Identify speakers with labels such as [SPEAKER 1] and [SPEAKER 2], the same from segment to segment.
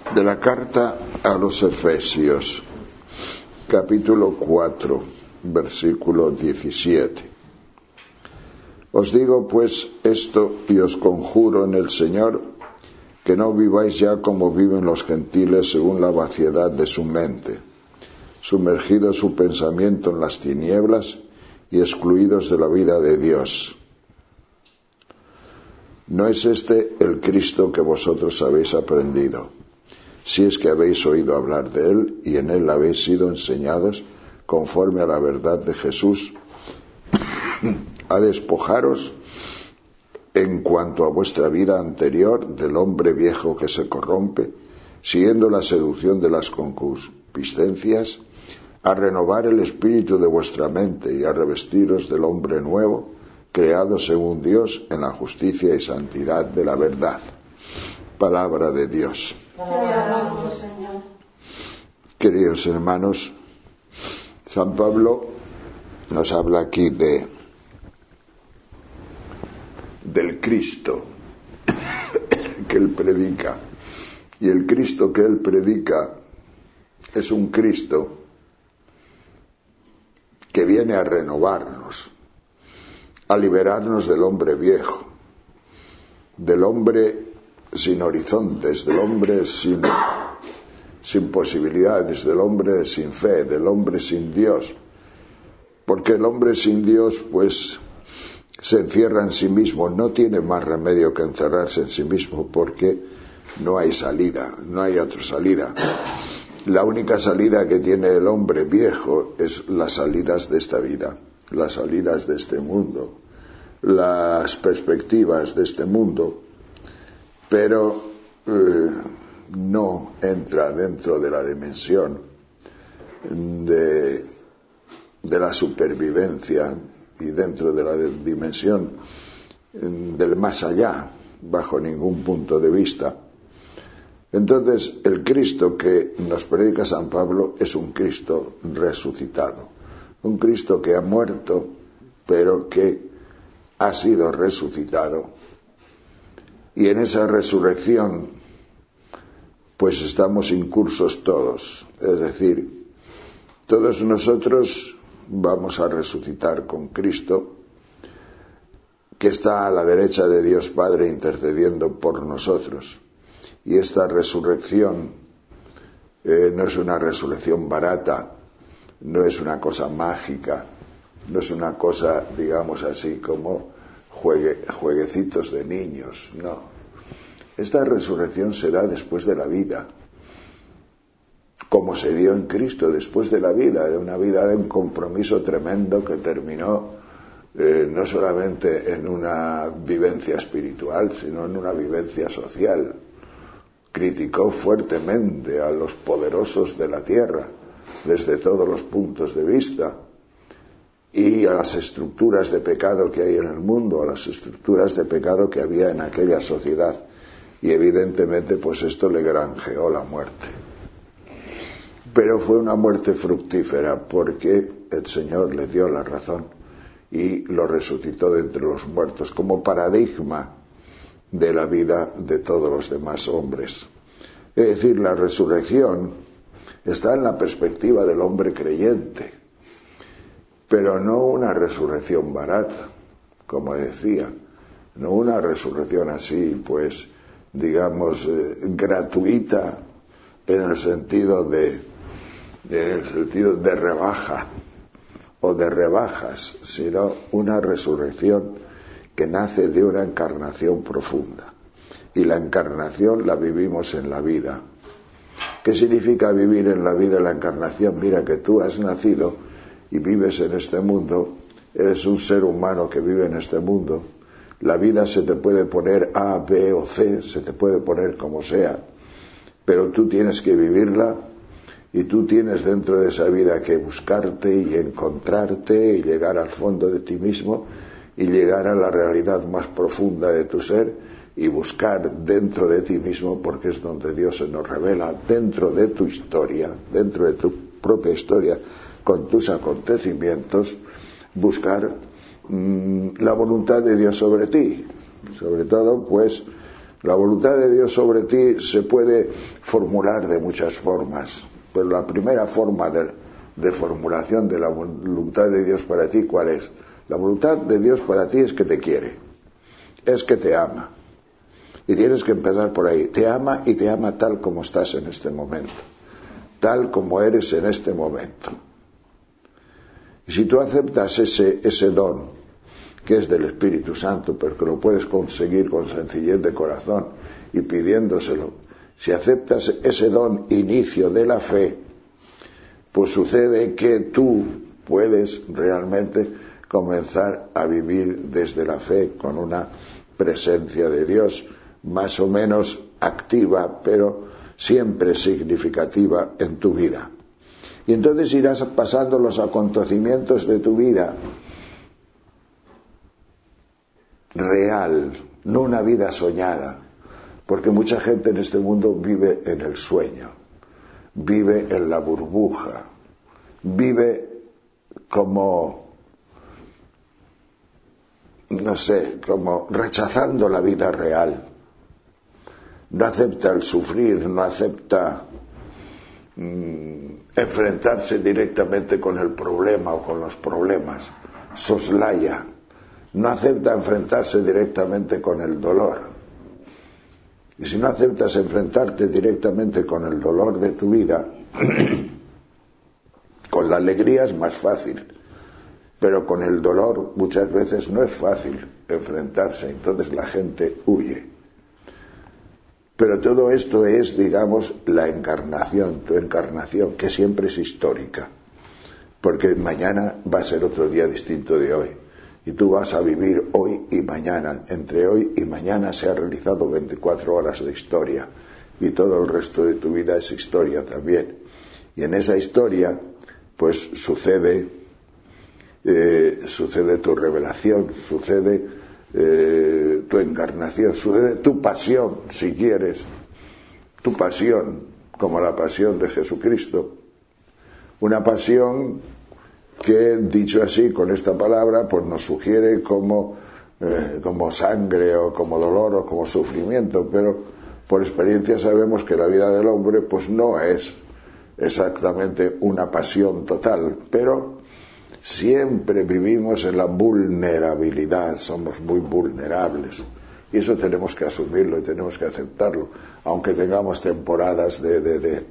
[SPEAKER 1] De la carta a los Efesios, capítulo 4, versículo 17. Os digo pues esto y os conjuro en el Señor, que no viváis ya como viven los gentiles según la vaciedad de su mente, sumergido su pensamiento en las tinieblas y excluidos de la vida de Dios. No es este el Cristo que vosotros habéis aprendido, si es que habéis oído hablar de Él y en Él habéis sido enseñados conforme a la verdad de Jesús, a despojaros en cuanto a vuestra vida anterior del hombre viejo que se corrompe, siguiendo la seducción de las concupiscencias, a renovar el espíritu de vuestra mente y a revestiros del hombre nuevo, creado según Dios en la justicia y santidad de la verdad. Palabra de Dios. Queridos hermanos, San Pablo nos habla aquí del Cristo que él predica, y el Cristo que él predica es un Cristo que viene a renovarnos, a liberarnos del hombre viejo, del hombre sin horizontes, del hombre sin posibilidades, del hombre sin fe, del hombre sin Dios, porque el hombre sin Dios pues se encierra en sí mismo, no tiene más remedio que encerrarse en sí mismo, porque no hay salida, no hay otra salida. La única salida que tiene el hombre viejo es las salidas de esta vida, las salidas de este mundo, las perspectivas de este mundo, pero no entra dentro de la dimensión de la supervivencia y dentro de la dimensión del más allá, bajo ningún punto de vista. Entonces, el Cristo que nos predica San Pablo es un Cristo resucitado, un Cristo que ha muerto, pero que ha sido resucitado. Y en esa resurrección, pues estamos incursos todos, es decir, todos nosotros vamos a resucitar con Cristo, que está a la derecha de Dios Padre intercediendo por nosotros. Y esta resurrección no es una resurrección barata, no es una cosa mágica, no es una cosa, digamos así, como jueguecitos de niños, no. Esta resurrección se da después de la vida, como se dio en Cristo después de la vida, de una vida de un compromiso tremendo que terminó no solamente en una vivencia espiritual, sino en una vivencia social. Criticó fuertemente a los poderosos de la tierra, desde todos los puntos de vista, y a las estructuras de pecado que hay en el mundo, a las estructuras de pecado que había en aquella sociedad. Y evidentemente pues esto le granjeó la muerte. Pero fue una muerte fructífera, porque el Señor le dio la razón y lo resucitó de entre los muertos como paradigma de la vida de todos los demás hombres. Es decir, la resurrección está en la perspectiva del hombre creyente, pero no una resurrección barata, como decía, no una resurrección así, pues, digamos, gratuita en el sentido de rebaja o de rebajas, sino una resurrección que nace de una encarnación profunda. Y la encarnación la vivimos en la vida. ¿Qué significa vivir en la vida la encarnación? Mira que tú has nacido y vives en este mundo, eres un ser humano que vive en este mundo. La vida se te puede poner A, B o C, se te puede poner como sea, pero tú tienes que vivirla y tú tienes dentro de esa vida que buscarte y encontrarte y llegar al fondo de ti mismo y llegar a la realidad más profunda de tu ser y buscar dentro de ti mismo, porque es donde Dios se nos revela, dentro de tu historia, dentro de tu propia historia, con tus acontecimientos, buscar la voluntad de Dios sobre ti, sobre todo pues La voluntad de Dios sobre ti se puede formular de muchas formas, pero la primera forma de formulación de la voluntad de Dios para ti, ¿cuál es? La voluntad de Dios para ti es que te quiere, es que te ama. Y tienes que empezar por ahí. Te ama y te ama tal como estás en este momento, tal como eres en este momento. Y si tú aceptas ese don, que es del Espíritu Santo, pero que lo puedes conseguir con sencillez de corazón y pidiéndoselo, si aceptas ese don inicio de la fe, pues sucede que tú puedes realmente comenzar a vivir desde la fe con una presencia de Dios más o menos activa, pero siempre significativa en tu vida. Y entonces irás pasando los acontecimientos de tu vida real, no una vida soñada, porque mucha gente en este mundo vive en el sueño, vive en la burbuja, vive como, no sé, como rechazando la vida real. No acepta el sufrir, no acepta enfrentarse directamente con el problema o con los problemas, soslaya, no acepta enfrentarse directamente con el dolor. Y si no aceptas enfrentarte directamente con el dolor de tu vida, con la alegría es más fácil, pero con el dolor muchas veces no es fácil enfrentarse, entonces la gente huye. Pero todo esto es, digamos, la encarnación, tu encarnación, que siempre es histórica, porque mañana va a ser otro día distinto de hoy, y tú vas a vivir hoy y mañana. Entre hoy y mañana se han realizado 24 horas de historia, y todo el resto de tu vida es historia también. Y en esa historia, pues sucede tu revelación, sucede tu encarnación, sucede tu pasión, si quieres, tu pasión, como la pasión de Jesucristo. Una pasión que, dicho así, con esta palabra, pues nos sugiere como sangre o como dolor o como sufrimiento, pero por experiencia sabemos que la vida del hombre pues no es exactamente una pasión total, pero siempre vivimos en la vulnerabilidad, somos muy vulnerables, y eso tenemos que asumirlo y tenemos que aceptarlo, aunque tengamos temporadas de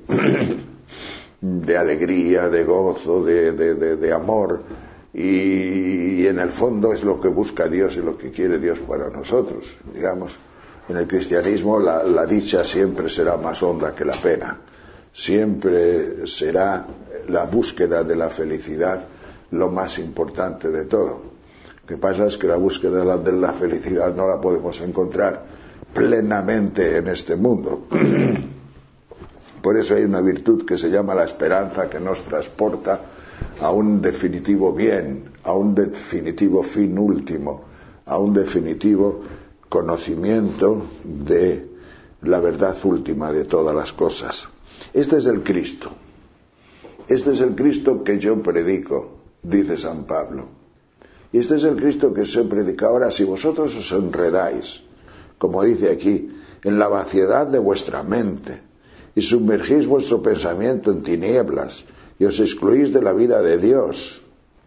[SPEAKER 1] alegría, de gozo, de amor, y en el fondo es lo que busca Dios y lo que quiere Dios para nosotros. Digamos, en el cristianismo la dicha siempre será más honda que la pena, siempre será la búsqueda de la felicidad lo más importante de todo. Lo que pasa es que la búsqueda de la felicidad no la podemos encontrar plenamente en este mundo. Por eso hay una virtud que se llama la esperanza, que nos transporta a un definitivo bien, a un definitivo fin último, a un definitivo conocimiento de la verdad última de todas las cosas. Este es el Cristo. Este es el Cristo que yo predico, dice San Pablo. Y este es el Cristo que se predica. Ahora, si vosotros os enredáis, como dice aquí, en la vaciedad de vuestra mente, y sumergís vuestro pensamiento en tinieblas, y os excluís de la vida de Dios,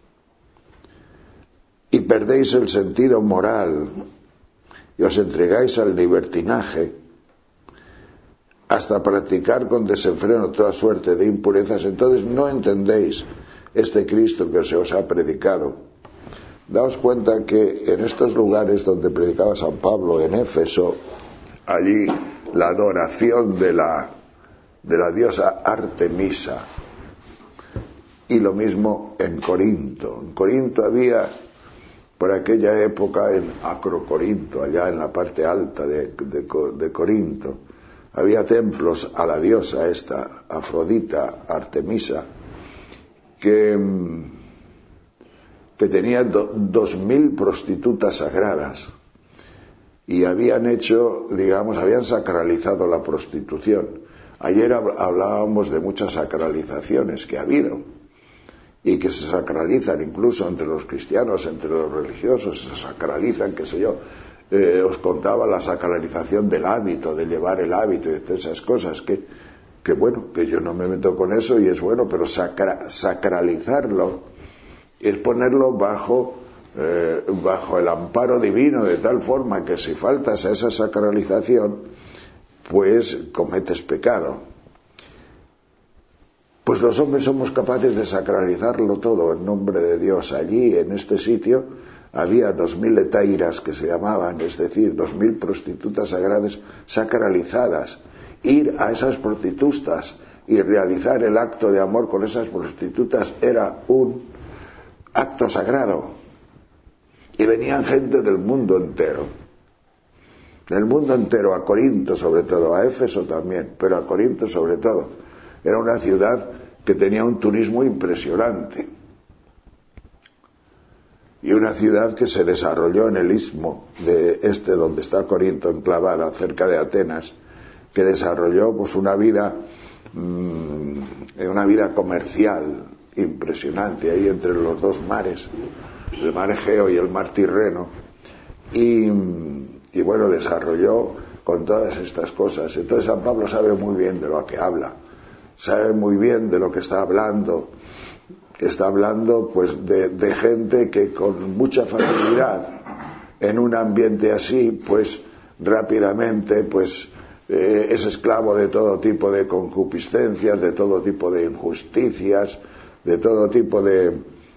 [SPEAKER 1] y perdéis el sentido moral, y os entregáis al libertinaje, hasta practicar con desenfreno toda suerte de impurezas, entonces no entendéis este Cristo que se os ha predicado. Daos cuenta que en estos lugares donde predicaba San Pablo, en Éfeso, allí la adoración de la diosa Artemisa, y lo mismo en Corinto. En Corinto había, por aquella época, en Acrocorinto, allá en la parte alta de Corinto, había templos a la diosa esta, Afrodita, Artemisa, que tenía 2000 prostitutas sagradas, y habían hecho, digamos, habían sacralizado la prostitución. Ayer hablábamos de muchas sacralizaciones que ha habido, y que se sacralizan incluso entre los cristianos, entre los religiosos, se sacralizan, qué sé yo, os contaba la sacralización del hábito, de llevar el hábito y todas esas cosas, que bueno, que yo no me meto con eso y es bueno, pero sacralizarlo es ponerlo bajo el amparo divino, de tal forma que si faltas a esa sacralización, pues cometes pecado. Pues los hombres somos capaces de sacralizarlo todo en nombre de Dios. Allí, en este sitio, había 2000 etairas que se llamaban, es decir, 2000 prostitutas sagradas sacralizadas. Ir a esas prostitutas y realizar el acto de amor con esas prostitutas era un acto sagrado. Y venían gente del mundo entero, a Corinto sobre todo, a Éfeso también, pero a Corinto sobre todo. Era una ciudad que tenía un turismo impresionante. Y una ciudad que se desarrolló en el istmo de donde está Corinto enclavada, cerca de Atenas, que desarrolló pues una vida comercial impresionante ahí entre los dos mares, el mar Egeo y el mar Tirreno, y bueno, desarrolló con todas estas cosas. Entonces San Pablo sabe muy bien de lo que habla, sabe muy bien de lo que está hablando pues de gente que con mucha facilidad en un ambiente así pues rápidamente pues es esclavo de todo tipo de concupiscencias, de todo tipo de injusticias, de todo tipo de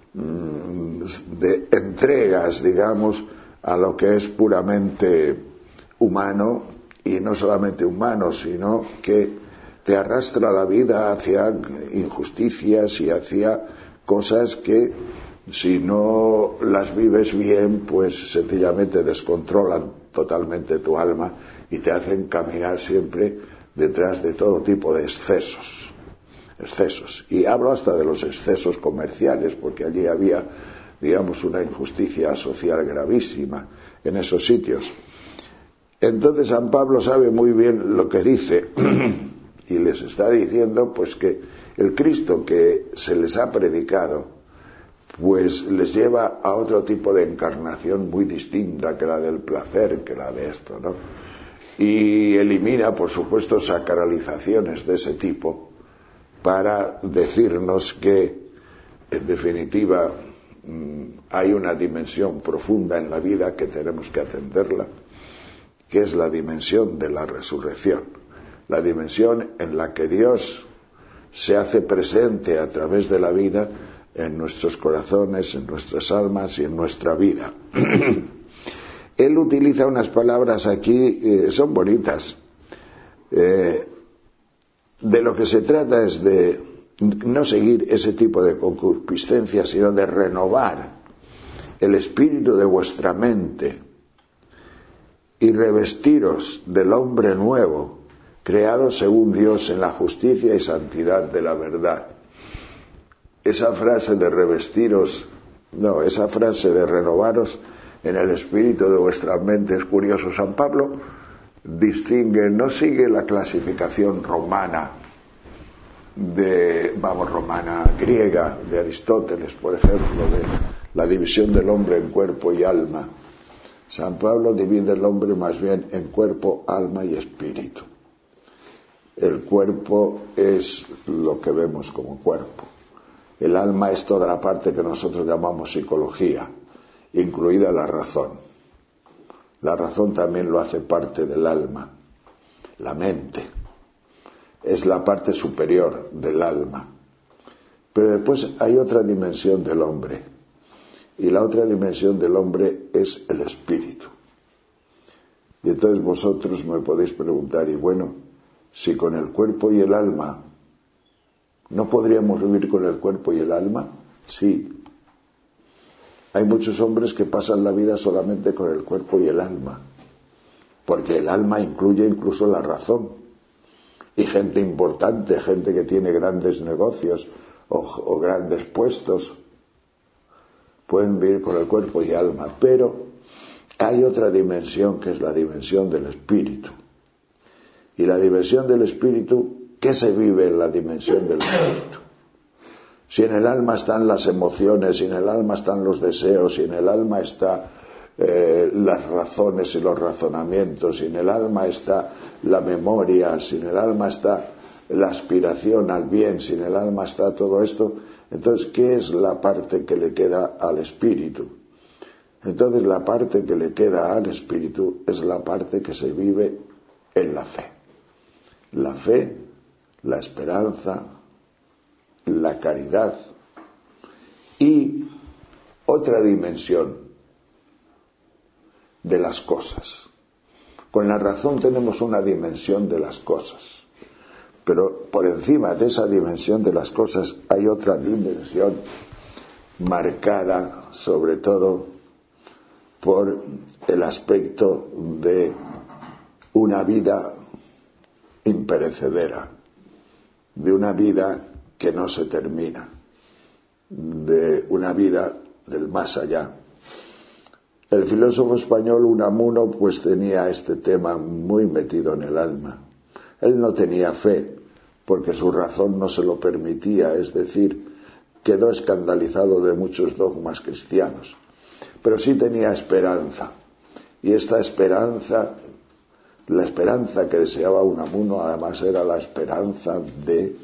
[SPEAKER 1] entregas, digamos, a lo que es puramente humano, y no solamente humano, sino que te arrastra la vida hacia injusticias y hacia cosas que, si no las vives bien, pues sencillamente descontrolan totalmente tu alma y te hacen caminar siempre detrás de todo tipo de excesos. Y hablo hasta de los excesos comerciales, porque allí había, digamos, una injusticia social gravísima en esos sitios. Entonces San Pablo sabe muy bien lo que dice y les está diciendo pues que el Cristo que se les ha predicado pues les lleva a otro tipo de encarnación muy distinta que la del placer, que la de esto, ¿no? Y elimina, por supuesto, sacralizaciones de ese tipo para decirnos que, en definitiva, hay una dimensión profunda en la vida que tenemos que atenderla, que es la dimensión de la resurrección, la dimensión en la que Dios se hace presente a través de la vida en nuestros corazones, en nuestras almas y en nuestra vida. Él utiliza unas palabras aquí, son bonitas. De lo que se trata es de no seguir ese tipo de concupiscencia, sino de renovar el espíritu de vuestra mente y revestiros del hombre nuevo, creado según Dios en la justicia y santidad de la verdad. Esa frase de esa frase de renovaros en el espíritu de vuestra mente es curioso. San Pablo distingue, no sigue la clasificación romana griega, de Aristóteles, por ejemplo, de la división del hombre en cuerpo y alma. San Pablo divide el hombre más bien en cuerpo, alma y espíritu. El cuerpo es lo que vemos como cuerpo. El alma es toda la parte que nosotros llamamos psicología, incluida la razón. La razón también lo hace parte del alma. La mente es la parte superior del alma. Pero después hay otra dimensión del hombre. Y la otra dimensión del hombre es el espíritu. Y entonces vosotros me podéis preguntar, y bueno, si con el cuerpo y el alma, ¿no podríamos vivir con el cuerpo y el alma? Sí. Hay muchos hombres que pasan la vida solamente con el cuerpo y el alma, porque el alma incluye incluso la razón. Y gente importante, gente que tiene grandes negocios o grandes puestos, pueden vivir con el cuerpo y alma, pero hay otra dimensión que es la dimensión del espíritu. Y la dimensión del espíritu, ¿qué se vive en la dimensión del espíritu? Si en el alma están las emociones, si en el alma están los deseos, si en el alma está las razones y los razonamientos, sin el alma está la memoria, sin el alma está la aspiración al bien, sin el alma está todo esto. Entonces, ¿qué es la parte que le queda al espíritu? Entonces, la parte que le queda al espíritu es la parte que se vive en la fe. La fe, la esperanza, la caridad y otra dimensión de las cosas. Con la razón tenemos una dimensión de las cosas, pero por encima de esa dimensión de las cosas hay otra dimensión marcada sobre todo por el aspecto de una vida imperecedera, de una vida que no se termina, de una vida del más allá. El filósofo español Unamuno pues tenía este tema muy metido en el alma. Él no tenía fe porque su razón no se lo permitía, es decir, quedó escandalizado de muchos dogmas cristianos, pero sí tenía esperanza, y esta esperanza, la esperanza que deseaba Unamuno, además era la esperanza de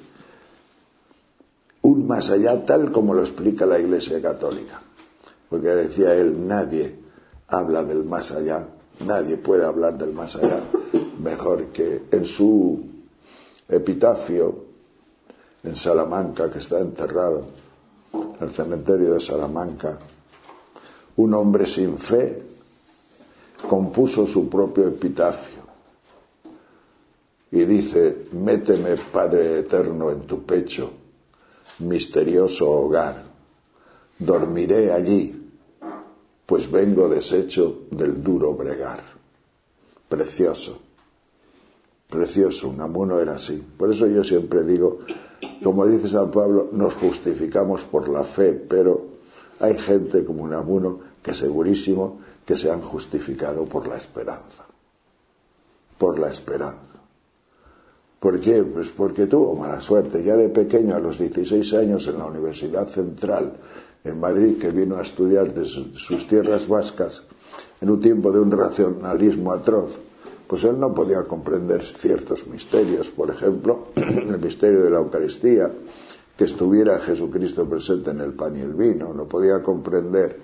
[SPEAKER 1] un más allá tal como lo explica la Iglesia Católica, porque decía él, nadie habla del más allá, nadie puede hablar del más allá mejor que en su epitafio en Salamanca, que está enterrado en el cementerio de Salamanca. Un hombre sin fe compuso su propio epitafio y dice: méteme, Padre eterno, en tu pecho, misterioso hogar, dormiré allí, pues vengo deshecho del duro bregar. Precioso, precioso. Unamuno era así. Por eso yo siempre digo, como dice San Pablo, nos justificamos por la fe, pero hay gente como Unamuno que segurísimo que se han justificado por la esperanza. Por la esperanza. ¿Por qué? Pues porque tuvo mala suerte. Ya de pequeño, a los 16 años, en la Universidad Central, en Madrid, que vino a estudiar de sus tierras vascas, en un tiempo de un racionalismo atroz, pues él no podía comprender ciertos misterios. Por ejemplo, el misterio de la Eucaristía, que estuviera Jesucristo presente en el pan y el vino. No podía comprender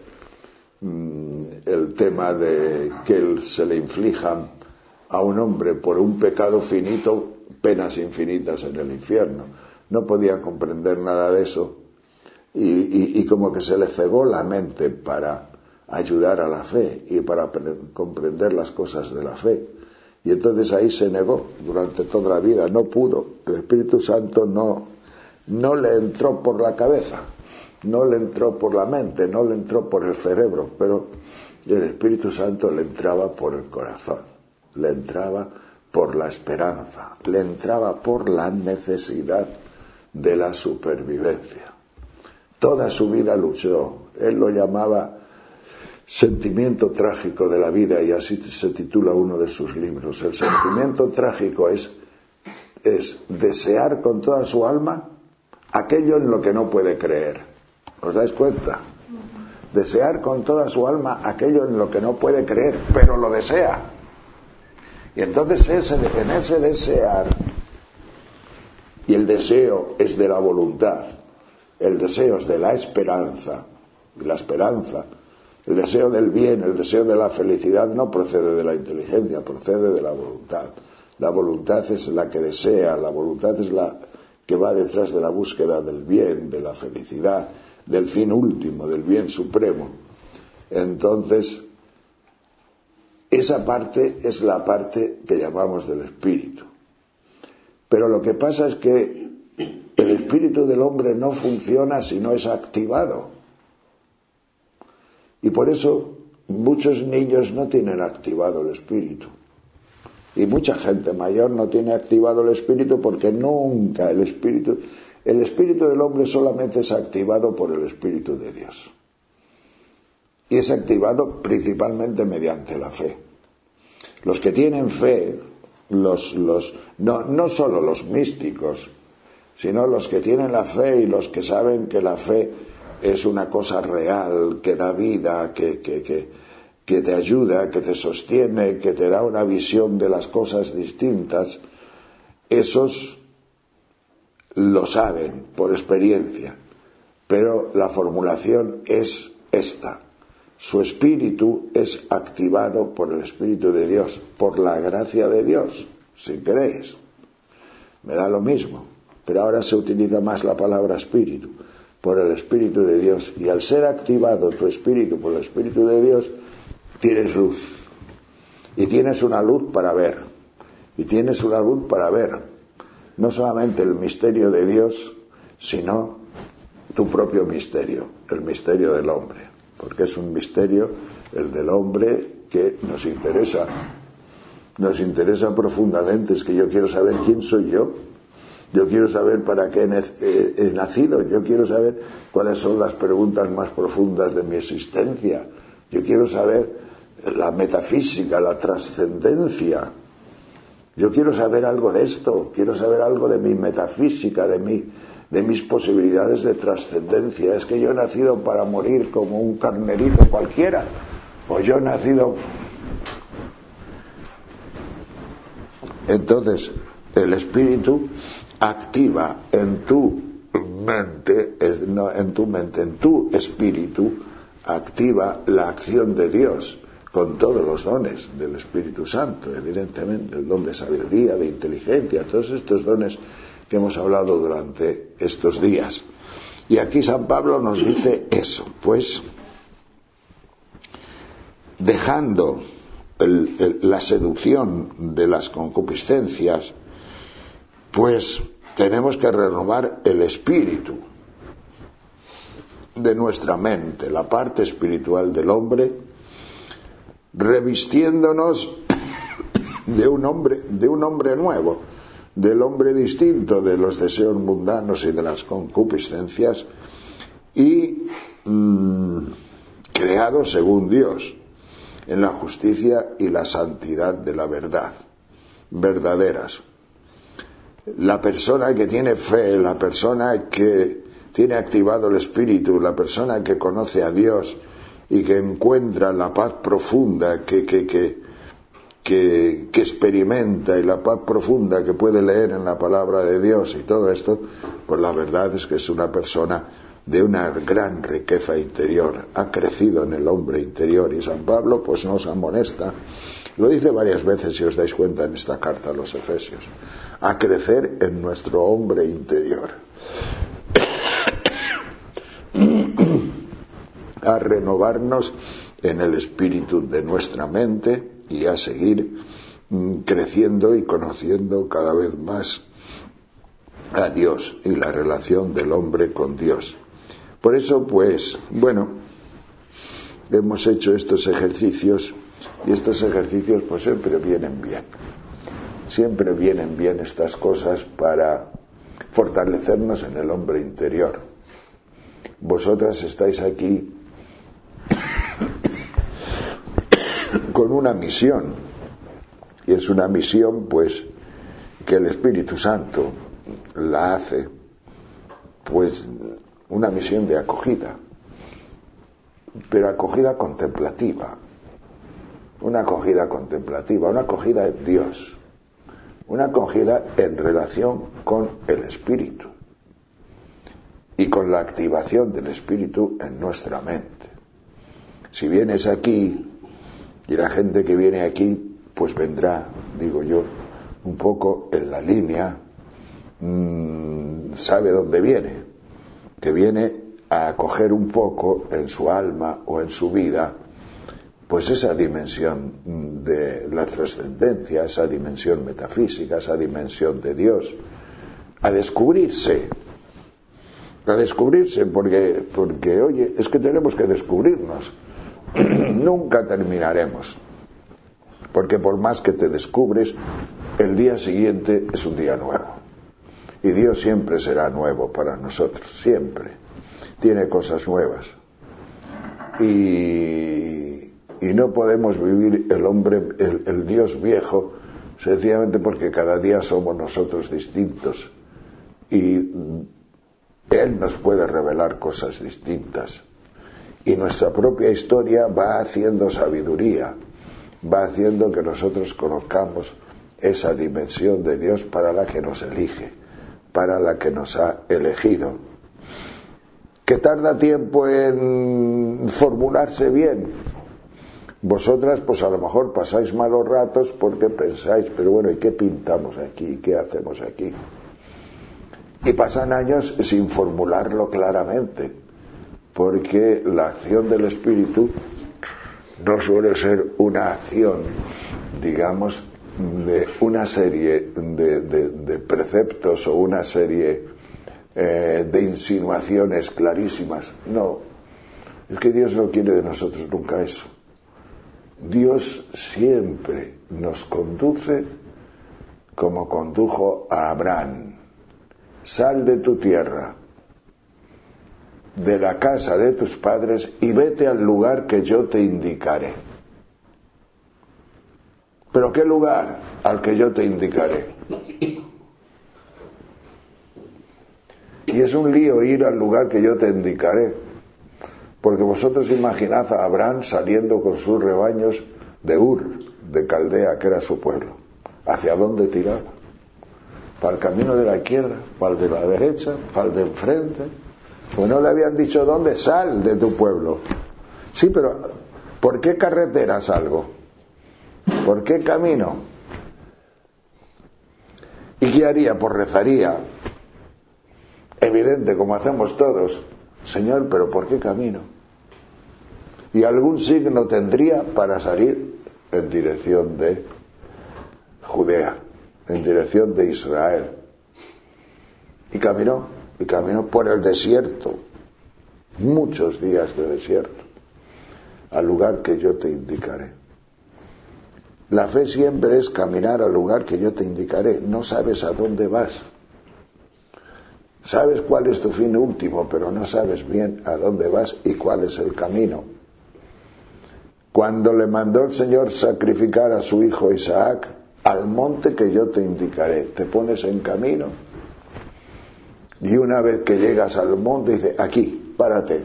[SPEAKER 1] el tema de que se le inflijan a un hombre por un pecado finito penas infinitas en el infierno. No podía comprender nada de eso y como que se le cegó la mente para ayudar a la fe y para comprender las cosas de la fe. Y entonces ahí se negó durante toda la vida, no pudo. El Espíritu Santo no le entró por la cabeza, no le entró por la mente, no le entró por el cerebro, pero el Espíritu Santo le entraba por el corazón, le entraba por la esperanza, le entraba por la necesidad de la supervivencia. Toda su vida luchó. Él lo llamaba sentimiento trágico de la vida, y así se titula uno de sus libros. El sentimiento trágico es desear con toda su alma aquello en lo que no puede creer. ¿Os dais cuenta? Desear con toda su alma aquello en lo que no puede creer, pero lo desea. Y entonces en ese desear, y el deseo es de la voluntad, el deseo es de la esperanza, el deseo del bien, el deseo de la felicidad no procede de la inteligencia, procede de la voluntad. La voluntad es la que desea, la voluntad es la que va detrás de la búsqueda del bien, de la felicidad, del fin último, del bien supremo. Entonces, esa parte es la parte que llamamos del espíritu. Pero lo que pasa es que el espíritu del hombre no funciona si no es activado. Y por eso muchos niños no tienen activado el espíritu. Y mucha gente mayor no tiene activado el espíritu porque nunca el espíritu del hombre solamente es activado por el Espíritu de Dios. Y es activado principalmente mediante la fe. Los que tienen fe, no solo los místicos, sino los que tienen la fe y los que saben que la fe es una cosa real, que da vida, que que te ayuda, que te sostiene, que te da una visión de las cosas distintas, esos lo saben por experiencia, pero la formulación es esta: su espíritu es activado por el Espíritu de Dios, por la gracia de Dios, si queréis. Me da lo mismo, pero ahora se utiliza más la palabra espíritu, por el Espíritu de Dios. Y al ser activado tu espíritu por el Espíritu de Dios, tienes luz. Y tienes una luz para ver. Y tienes una luz para ver no solamente el misterio de Dios, sino tu propio misterio, el misterio del hombre. Porque es un misterio, el del hombre, que nos interesa profundamente. Es que yo quiero saber quién soy yo quiero saber para qué he nacido, yo quiero saber cuáles son las preguntas más profundas de mi existencia, yo quiero saber la metafísica, la trascendencia, yo quiero saber algo de esto, quiero saber algo de mi metafísica, de mis posibilidades de trascendencia. Es que yo he nacido para morir como un carnerito cualquiera, o yo he nacido... Entonces, el espíritu activa en tu mente, en tu espíritu, activa la acción de Dios con todos los dones del Espíritu Santo, evidentemente, el don de sabiduría, de inteligencia, todos estos dones que hemos hablado durante estos días. Y aquí San Pablo nos dice eso, pues, dejando la seducción de las concupiscencias, pues tenemos que renovar el espíritu de nuestra mente, la parte espiritual del hombre, revistiéndonos de un hombre nuevo, del hombre distinto de los deseos mundanos y de las concupiscencias, y creado según Dios, en la justicia y la santidad de la verdad, verdaderas. La persona que tiene fe, la persona que tiene activado el espíritu, la persona que conoce a Dios y que encuentra la paz profunda que experimenta, y la paz profunda que puede leer en la palabra de Dios y todo esto, pues la verdad es que es una persona de una gran riqueza interior, ha crecido en el hombre interior. Y San Pablo pues nos amonesta, lo dice varias veces si os dais cuenta en esta carta a los Efesios, a crecer en nuestro hombre interior, a renovarnos en el espíritu de nuestra mente y a seguir creciendo y conociendo cada vez más a Dios y la relación del hombre con Dios. Por eso, pues, bueno, hemos hecho estos ejercicios, y estos ejercicios pues siempre vienen bien. Siempre vienen bien estas cosas para fortalecernos en el hombre interior. Vosotras estáis aquí con una misión, y es una misión pues que el Espíritu Santo la hace, pues una misión de acogida, pero acogida contemplativa, una acogida en Dios, una acogida en relación con el Espíritu y con la activación del Espíritu en nuestra mente. Si vienes aquí, y la gente que viene aquí pues vendrá, digo yo, un poco en la línea, sabe dónde viene, que viene a acoger un poco en su alma o en su vida pues esa dimensión de la trascendencia, esa dimensión metafísica, esa dimensión de Dios, a descubrirse porque oye, es que tenemos que descubrirnos. Nunca terminaremos, porque por más que te descubres, el día siguiente es un día nuevo, y Dios siempre será nuevo para nosotros, siempre tiene cosas nuevas, y no podemos vivir el Dios viejo sencillamente porque cada día somos nosotros distintos, y Él nos puede revelar cosas distintas. Y nuestra propia historia va haciendo sabiduría, va haciendo que nosotros conozcamos esa dimensión de Dios para la que nos elige, para la que nos ha elegido. ¿Que tarda tiempo en formularse bien? Vosotras pues a lo mejor pasáis malos ratos porque pensáis, pero bueno, ¿y qué pintamos aquí? ¿Qué hacemos aquí? Y pasan años sin formularlo claramente, porque la acción del Espíritu no suele ser una acción, digamos, de una serie de preceptos o una serie de insinuaciones clarísimas. No, es que Dios no quiere de nosotros nunca eso. Dios siempre nos conduce como condujo a Abraham. Sal de tu tierra, de la casa de tus padres, y vete al lugar que yo te indicaré. ¿Pero qué lugar? Al que yo te indicaré. Y es un lío ir al lugar que yo te indicaré, porque vosotros imaginad a Abraham saliendo con sus rebaños de Ur, de Caldea, que era su pueblo. ¿Hacia dónde tiraba? ¿Para el camino de la izquierda? ¿Para el de la derecha? ¿Para el de enfrente? Pues no le habían dicho dónde, sal de tu pueblo. Sí, pero ¿por qué carretera salgo? ¿Por qué camino? ¿Y qué haría? Pues rezaría. Evidente, como hacemos todos. Señor, pero ¿por qué camino? Y algún signo tendría para salir en dirección de Judea, en dirección de Israel. Y caminó por el desierto, muchos días de desierto, al lugar que yo te indicaré. La fe siempre es caminar al lugar que yo te indicaré. No sabes a dónde vas. Sabes cuál es tu fin último, pero no sabes bien a dónde vas y cuál es el camino. Cuando le mandó el Señor sacrificar a su hijo Isaac, al monte que yo te indicaré, te pones en camino. Y una vez que llegas al monte, dice, aquí, párate.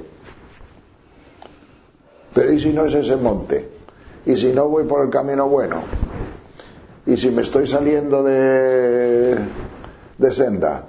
[SPEAKER 1] Pero ¿y si no es ese monte? ¿Y si no voy por el camino bueno? ¿Y si me estoy saliendo de senda?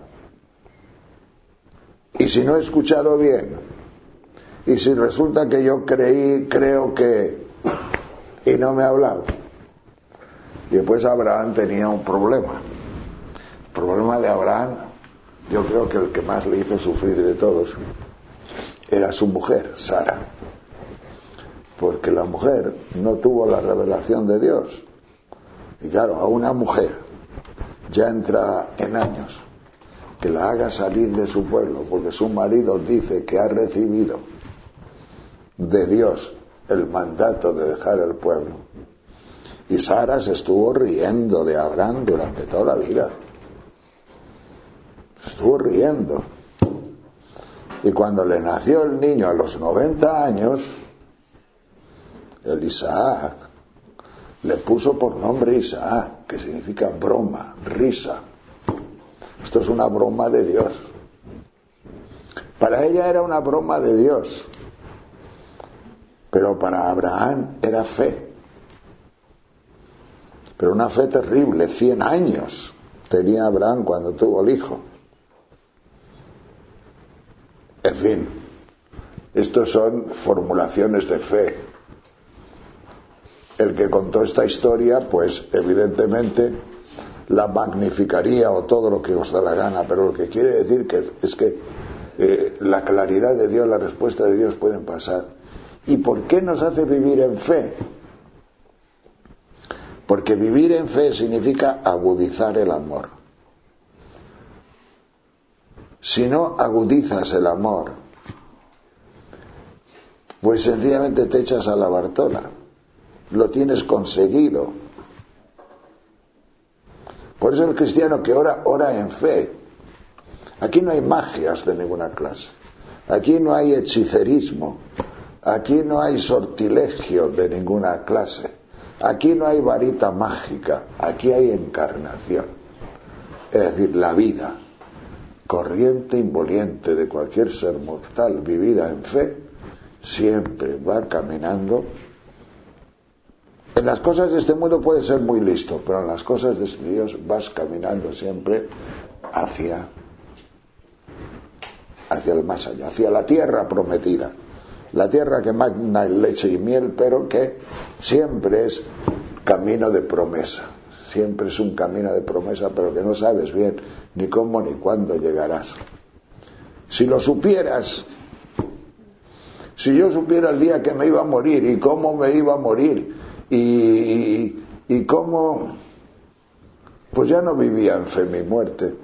[SPEAKER 1] ¿Y si no he escuchado bien? ¿Y si resulta que yo creo que... y no me ha hablado? Y después Abraham tenía un problema. El problema de Abraham, yo creo que el que más le hizo sufrir de todos, era su mujer, Sara. Porque la mujer no tuvo la revelación de Dios. Y claro, a una mujer ya entra en años, que la haga salir de su pueblo, porque su marido dice que ha recibido de Dios el mandato de dejar el pueblo. Y Sara se estuvo riendo de Abraham durante toda la vida. Se estuvo riendo. Y cuando le nació el niño a los 90 años, el Isaac, le puso por nombre Isaac, que significa broma, risa. Esto es una broma de Dios. Para ella era una broma de Dios, pero para Abraham era fe. Pero una fe terrible. 100 años tenía Abraham cuando tuvo el hijo. En fin, estos son formulaciones de fe. El que contó esta historia, pues evidentemente la magnificaría o todo lo que os da la gana, pero lo que quiere decir es que la claridad de Dios, la respuesta de Dios pueden pasar. ¿Y por qué nos hace vivir en fe? Porque vivir en fe significa agudizar el amor. Si no agudizas el amor, pues sencillamente te echas a la Bartola. Lo tienes conseguido. Por eso el cristiano que ora en fe. Aquí no hay magias de ninguna clase. Aquí no hay hechicerismo. Aquí no hay sortilegio de ninguna clase. Aquí no hay varita mágica. Aquí hay encarnación. Es decir, la vida corriente y moliente de cualquier ser mortal vivida en fe siempre va caminando. En las cosas de este mundo puedes ser muy listo, pero en las cosas de Dios vas caminando siempre hacia el más allá, hacia la tierra prometida, la tierra que mana leche y miel, pero que siempre es camino de promesa, siempre es un camino de promesa, pero que no sabes bien ni cómo ni cuándo llegarás. Si lo supieras, si yo supiera el día que me iba a morir y cómo me iba a morir y cómo, pues ya no vivía en fe mi muerte.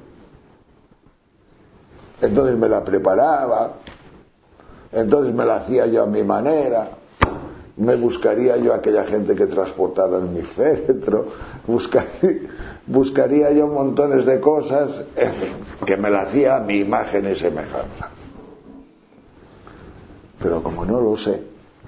[SPEAKER 1] Entonces me la preparaba, entonces me la hacía yo a mi manera, me buscaría yo a aquella gente que transportara en mi féretro, buscaría yo montones de cosas, en fin, que me la hacía a mi imagen y semejanza. Pero como no lo sé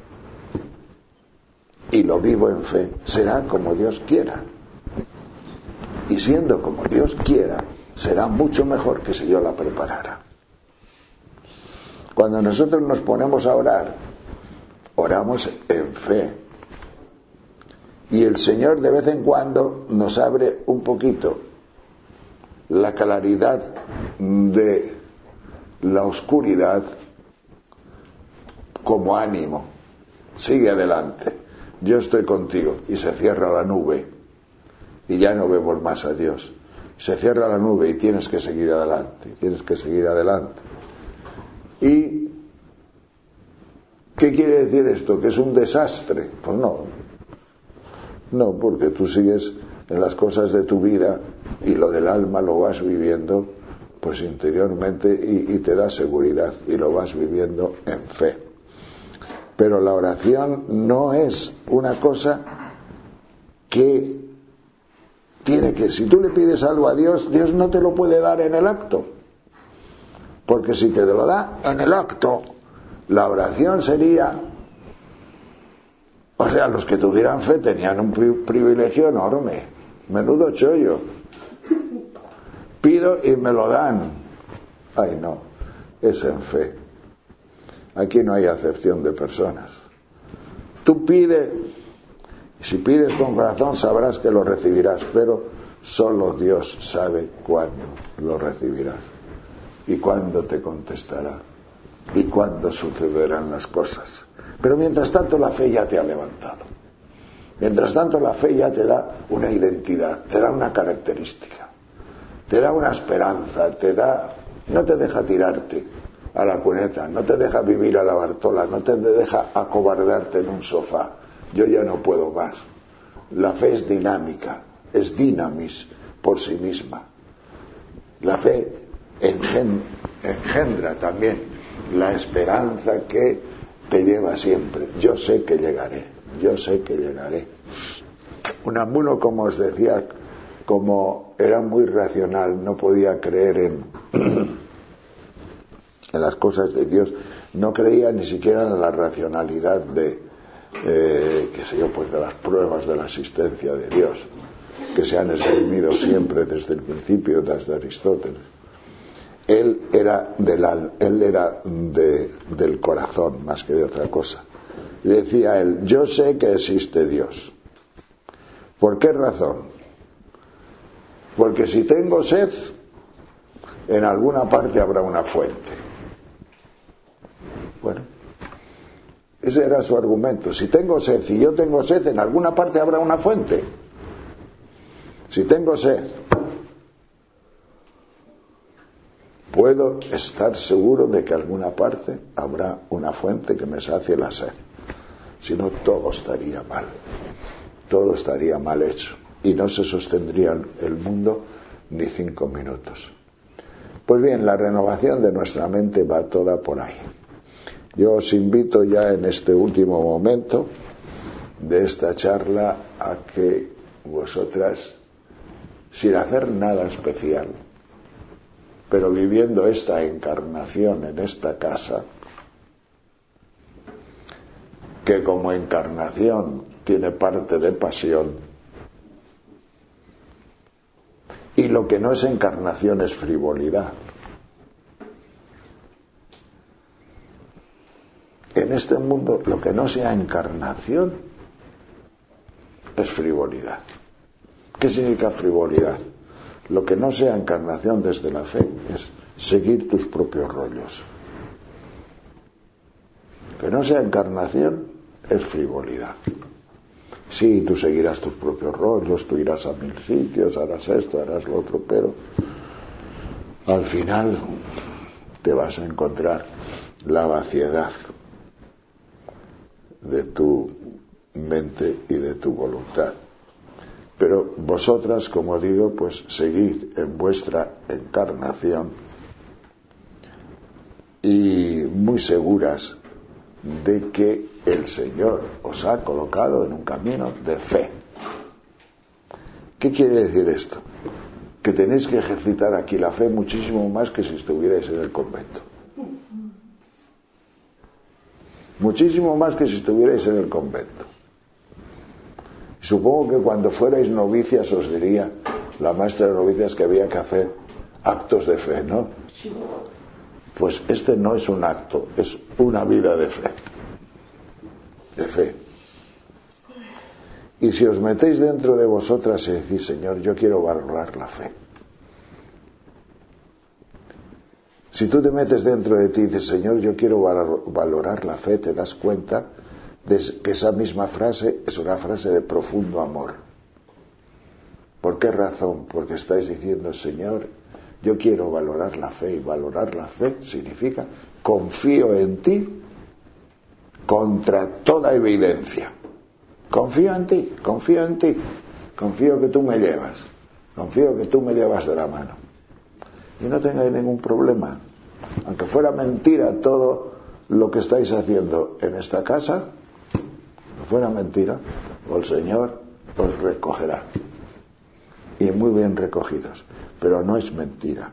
[SPEAKER 1] y lo vivo en fe, será como Dios quiera. Y siendo como Dios quiera, será mucho mejor que si yo la preparara. Cuando nosotros nos ponemos a orar, oramos en fe. Y el Señor de vez en cuando nos abre un poquito la claridad de la oscuridad como ánimo. Sigue adelante, yo estoy contigo. Y se cierra la nube y ya no vemos más a Dios. Se cierra la nube y tienes que seguir adelante, tienes que seguir adelante. ¿Y qué quiere decir esto? ¿Que es un desastre? Pues no, porque tú sigues en las cosas de tu vida y lo del alma lo vas viviendo pues interiormente y te da seguridad y lo vas viviendo en fe. Pero la oración no es una cosa que tiene que, si tú le pides algo a Dios, Dios no te lo puede dar en el acto. Porque si te lo da en el acto, la oración sería, o sea, los que tuvieran fe tenían un privilegio enorme, menudo chollo. Pido y me lo dan. Ay, no, es en fe. Aquí no hay acepción de personas. Tú pides, y si pides con corazón sabrás que lo recibirás, pero solo Dios sabe cuándo lo recibirás y cuándo te contestará y cuándo sucederán las cosas. Pero mientras tanto la fe ya te ha levantado. Mientras tanto la fe ya te da una identidad, te da una característica, te da una esperanza, no te deja tirarte a la cuneta, no te deja vivir a la Bartola, no te deja acobardarte en un sofá. Yo ya no puedo más. La fe es dinámica, es dinamis por sí misma. La fe engendra también la esperanza que te lleva siempre. Yo sé que llegaré, yo sé que llegaré. Unamuno, como os decía, como era muy racional, no podía creer en las cosas de Dios, no creía ni siquiera en la racionalidad de las pruebas de la existencia de Dios, que se han esgrimido siempre desde el principio, desde Aristóteles. Él era del corazón más que de otra cosa. Y decía él, yo sé que existe Dios. ¿Por qué razón? Porque si tengo sed, en alguna parte habrá una fuente. Bueno, ese era su argumento. Si tengo sed, si yo tengo sed, en alguna parte habrá una fuente. Si tengo sed, puedo estar seguro de que en alguna parte habrá una fuente que me sacie la sed. Si no, todo estaría mal. Todo estaría mal hecho. Y no se sostendría el mundo ni 5 minutos. Pues bien, la renovación de nuestra mente va toda por ahí. Yo os invito ya en este último momento de esta charla a que vosotras, sin hacer nada especial, pero viviendo esta encarnación en esta casa, que como encarnación tiene parte de pasión, y lo que no es encarnación es frivolidad. en este mundo lo que no sea encarnación es frivolidad. ¿Qué significa frivolidad? Lo que no sea encarnación desde la fe es seguir tus propios rollos. Que no sea encarnación es frivolidad. Sí, tú seguirás tus propios rollos, tú irás a 1000 sitios, harás esto, harás lo otro, pero al final te vas a encontrar la vaciedad de tu mente y de tu voluntad. Pero vosotras, como digo, pues seguid en vuestra encarnación y muy seguras de que el Señor os ha colocado en un camino de fe. ¿Qué quiere decir esto? Que tenéis que ejercitar aquí la fe muchísimo más que si estuvierais en el convento. Muchísimo más que si estuvierais en el convento. Supongo que cuando fuerais novicias os diría la maestra de novicias que había que hacer actos de fe, ¿no? Pues este no es un acto, es una vida de fe. De fe. Y si os metéis dentro de vosotras y decís, Señor, yo quiero valorar la fe. Si tú te metes dentro de ti y dices, Señor, yo quiero valorar la fe, te das cuenta de que esa misma frase es una frase de profundo amor. ¿Por qué razón? Porque estáis diciendo, Señor, yo quiero valorar la fe, y valorar la fe significa confío en ti contra toda evidencia. Confío en ti, confío en ti, confío que tú me llevas, confío que tú me llevas de la mano. Y no tengáis ningún problema. Aunque fuera mentira todo lo que estáis haciendo en esta casa, no fuera mentira, el Señor os recogerá. Y muy bien recogidos. Pero no es mentira.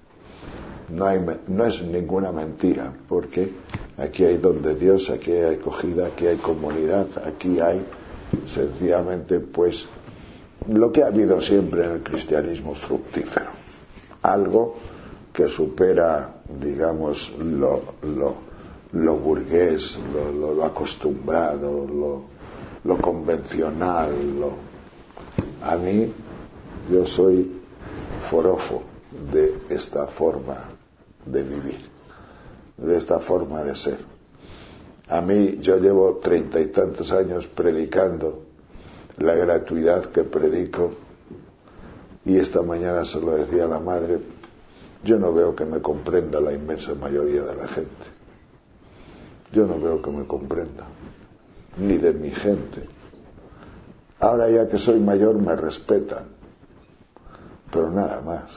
[SPEAKER 1] No es ninguna mentira, porque aquí hay don de Dios, aquí hay acogida, aquí hay comunidad, aquí hay sencillamente pues lo que ha habido siempre en el cristianismo fructífero. Algo que supera, digamos, lo burgués, lo acostumbrado, lo convencional. A mí, yo soy forofo de esta forma de vivir, de esta forma de ser. A mí, yo llevo 30 y tantos años predicando la gratuidad que predico, y esta mañana se lo decía a la madre, yo no veo que me comprenda la inmensa mayoría de la gente. Yo no veo que me comprenda, ni de mi gente. Ahora ya que soy mayor me respetan, pero nada más.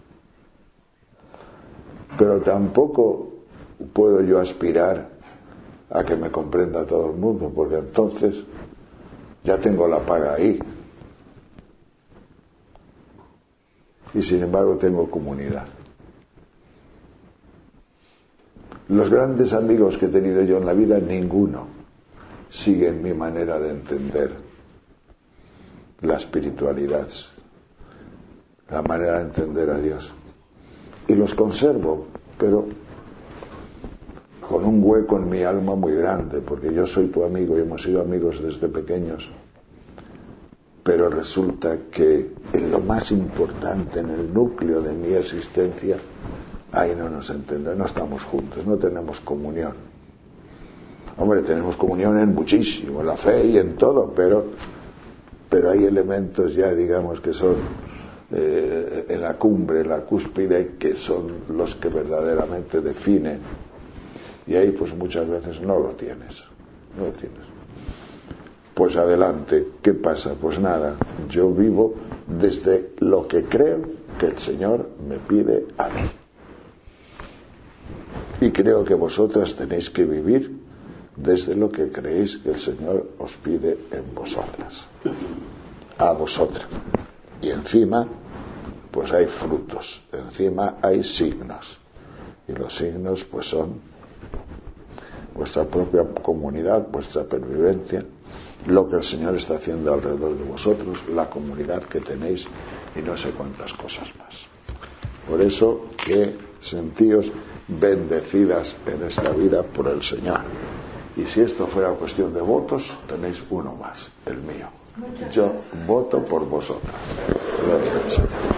[SPEAKER 1] Pero tampoco puedo yo aspirar a que me comprenda todo el mundo, porque entonces ya tengo la paga ahí. Y sin embargo tengo comunidad. Los grandes amigos que he tenido yo en la vida, ninguno sigue mi manera de entender la espiritualidad, la manera de entender a Dios. Y los conservo, pero con un hueco en mi alma muy grande, porque yo soy tu amigo y hemos sido amigos desde pequeños. Pero resulta que en lo más importante, en el núcleo de mi existencia, ahí no nos entendemos, no estamos juntos, no tenemos comunión. Hombre, tenemos comunión en muchísimo, en la fe y en todo, pero hay elementos ya, digamos, que son en la cumbre, en la cúspide, que son los que verdaderamente definen. Y ahí pues muchas veces no lo tienes. Pues adelante, ¿qué pasa? Pues nada, yo vivo desde lo que creo que el Señor me pide a mí. Y creo que vosotras tenéis que vivir desde lo que creéis que el Señor os pide en vosotras. A vosotras. Y encima, pues hay frutos, encima hay signos. Y los signos pues son vuestra propia comunidad, vuestra pervivencia, lo que el Señor está haciendo alrededor de vosotros, la comunidad que tenéis y no sé cuántas cosas más. Por eso que sentíos bendecidas en esta vida por el Señor Y si esto fuera cuestión de votos, tenéis uno más, el mío. Yo voto por vosotras. Gracias, Señor.